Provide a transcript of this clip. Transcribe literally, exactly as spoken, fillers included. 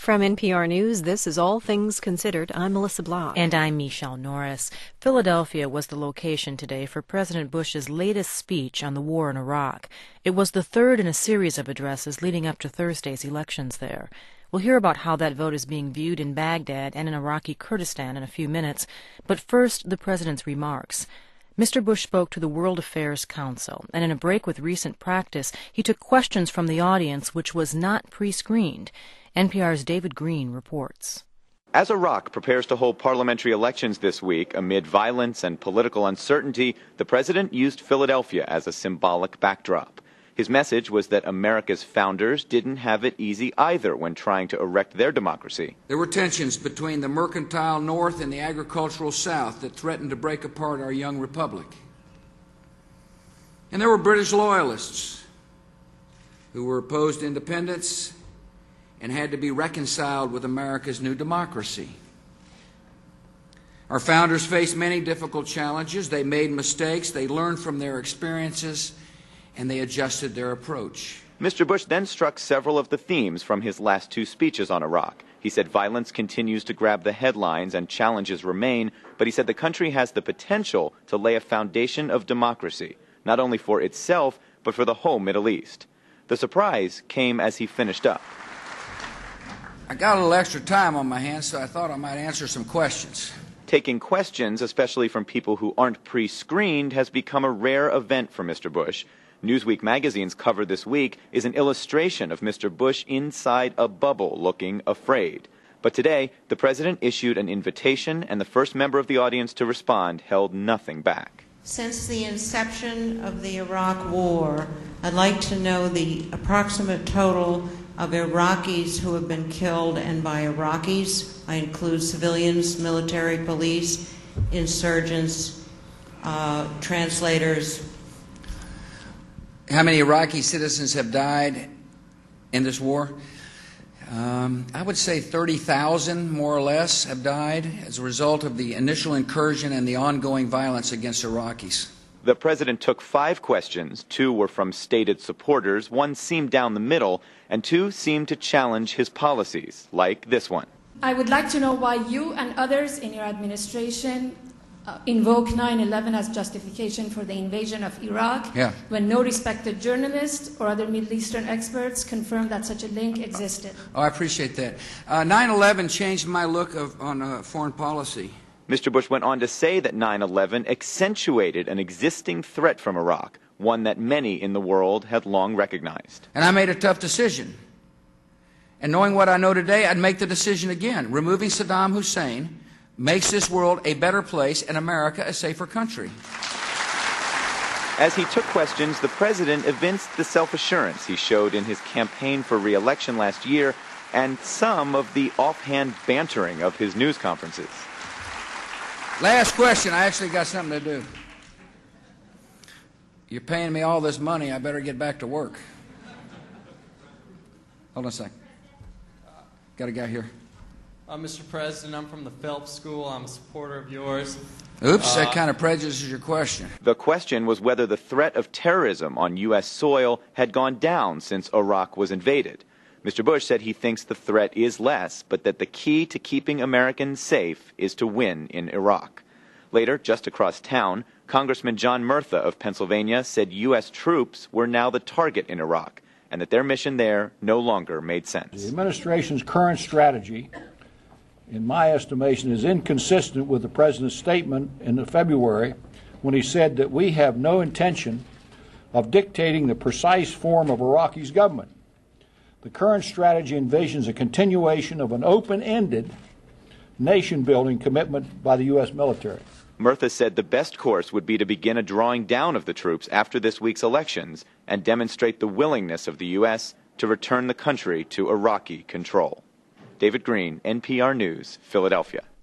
From N P R News, this is All Things Considered. I'm Melissa Block. And I'm Michelle Norris. Philadelphia was the location today for President Bush's latest speech on the war in Iraq. It was the third in a series of addresses leading up to Thursday's elections there. We'll hear about how that vote is being viewed in Baghdad and in Iraqi Kurdistan in a few minutes. But first, the president's remarks. Mister Bush spoke to the World Affairs Council, and in a break with recent practice, he took questions from the audience, which was not pre-screened. N P R's David Green reports. As Iraq prepares to hold parliamentary elections this week amid violence and political uncertainty, the president used Philadelphia as a symbolic backdrop. His message was that America's founders didn't have it easy either when trying to erect their democracy. There were tensions between the mercantile North and the agricultural South that threatened to break apart our young republic. And there were British loyalists who were opposed to independence and had to be reconciled with America's new democracy. Our founders faced many difficult challenges. They made mistakes, they learned from their experiences, and they adjusted their approach. Mister Bush then struck several of the themes from his last two speeches on Iraq. He said violence continues to grab the headlines and challenges remain, but he said the country has the potential to lay a foundation of democracy, not only for itself, but for the whole Middle East. The surprise came as he finished up. I got a little extra time on my hands, so I thought I might answer some questions. Taking questions, especially from people who aren't pre-screened, has become a rare event for Mister Bush. Newsweek magazine's cover this week is an illustration of Mister Bush inside a bubble looking afraid. But today, the president issued an invitation, and the first member of the audience to respond held nothing back. Since the inception of the Iraq War, I'd like to know the approximate total of Iraqis who have been killed, and by Iraqis, I include civilians, military, police, insurgents, uh, translators. How many Iraqi citizens have died in this war? Um, I would say thirty thousand, more or less, have died as a result of the initial incursion and the ongoing violence against Iraqis. The president took five questions. Two were from stated supporters, one seemed down the middle, and two seemed to challenge his policies, like this one. I would like to know why you and others in your administration uh, invoke nine eleven as justification for the invasion of Iraq, yeah. when no respected journalist or other Middle Eastern experts confirmed that such a link existed. Oh, I appreciate that. Uh, nine eleven changed my look of, on uh, foreign policy. Mister Bush went on to say that nine eleven accentuated an existing threat from Iraq, one that many in the world had long recognized. And I made a tough decision. And knowing what I know today, I'd make the decision again. Removing Saddam Hussein makes this world a better place and America a safer country. As he took questions, the president evinced the self-assurance he showed in his campaign for re-election last year and some of the offhand bantering of his news conferences. Last question. I actually got something to do. You're paying me all this money. I better get back to work. Hold on a second. Got a guy here. Uh, Mister President, I'm from the Phelps School. I'm a supporter of yours. Oops, uh, that kind of prejudices your question. The question was whether the threat of terrorism on U S soil had gone down since Iraq was invaded. Mister Bush said he thinks the threat is less, but that the key to keeping Americans safe is to win in Iraq. Later, just across town, Congressman John Murtha of Pennsylvania said U S troops were now the target in Iraq, and that their mission there no longer made sense. The administration's current strategy, in my estimation, is inconsistent with the president's statement in February when he said that we have no intention of dictating the precise form of Iraqi's government. The current strategy envisions a continuation of an open-ended nation-building commitment by the U S military. Murtha said the best course would be to begin a drawing down of the troops after this week's elections and demonstrate the willingness of the U S to return the country to Iraqi control. David Green, N P R News, Philadelphia.